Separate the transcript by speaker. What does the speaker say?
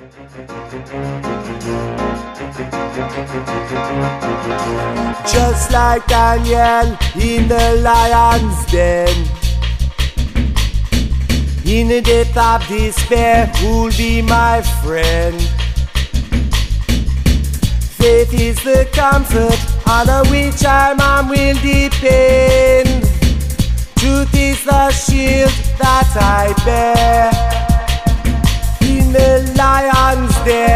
Speaker 1: Just like Daniel in the lion's den, in the depth of despair, who'll be my friend? Faith is the comfort on which our man will depend. Truth is the shield that I bear. In the lion's den,